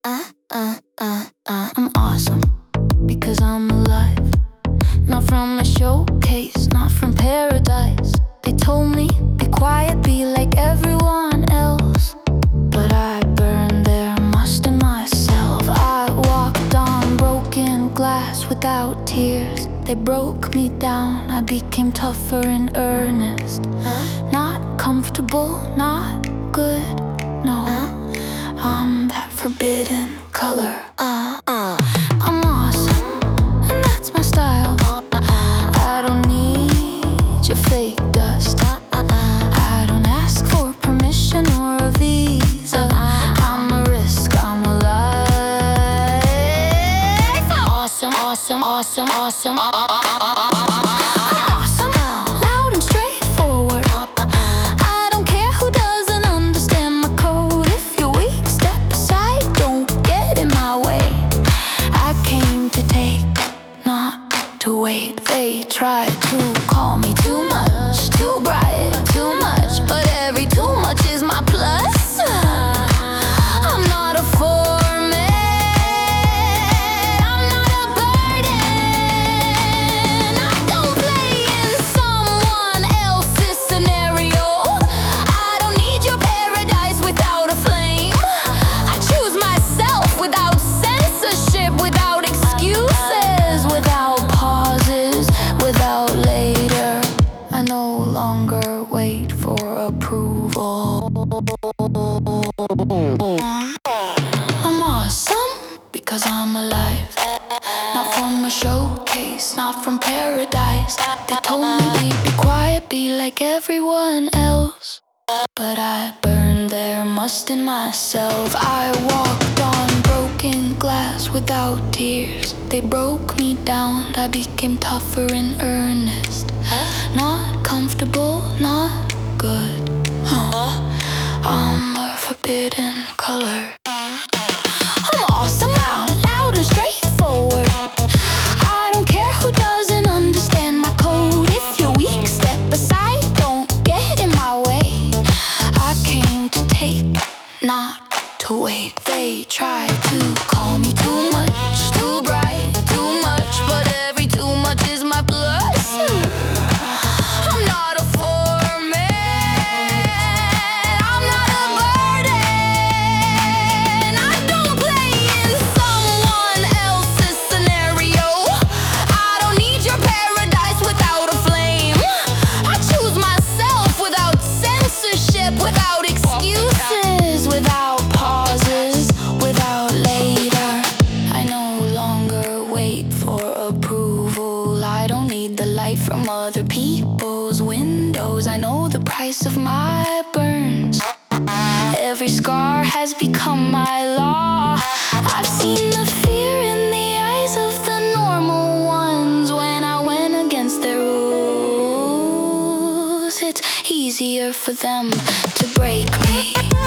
I'm awesome because I'm alive. Not from a showcase, not from paradise. They told me, be quiet, be like everyone else. But I burned their must in myself. I walked on broken glass without tears. They broke me down, I became tougher in earnest. Not comfortable, not good, no. I'm that forbidden color. I'm awesome, and that's my style. I don't need your fake dust. I don't ask for permission or a visa. I'm a risk, I'm alive. Awesome, awesome, awesome, awesome. Awesome, loud and straightforward. I don't care who doesn't understand my code. If you're weak, step aside, don't get in my way. I came to take, not to wait. They tried to call me too much, too bright, too much, but every too much is my plus. I'm not a format, I'm not a burden. I don't play in someone else's scenario. I don't need your paradise without a flame. I choose myself without censorship, without excuses, without pauses, without later. I no longer wait for approval. I'm awesome because I'm alive. Not from a showcase, not from paradise. They told me, be quiet, be like everyone else. But I burned their must in myself. I walked on broken glass without tears. They broke me down, I became tougher in earnest. Not comfortable, not good. I'm a forbidden color. I'm awesome, loud and straightforward. I don't care who doesn't understand my code. If you're weak, step aside, don't get in my way. I came to take, not to wait. They tried to call me too much, too bright, too much, but every too much is my plus. I'm not a format, I'm not a burden. I don't play in someone else's scenario. I don't need your paradise without a flame. I choose myself without censorship, without excuses, without pauses, without later. I no longer wait for approval. I don't need the light from other people's windows. I know the price of my burns. Every scar has become my law. I've seen the fear in the eyes of the normal ones when I went against their rules. It's easier for them to break me.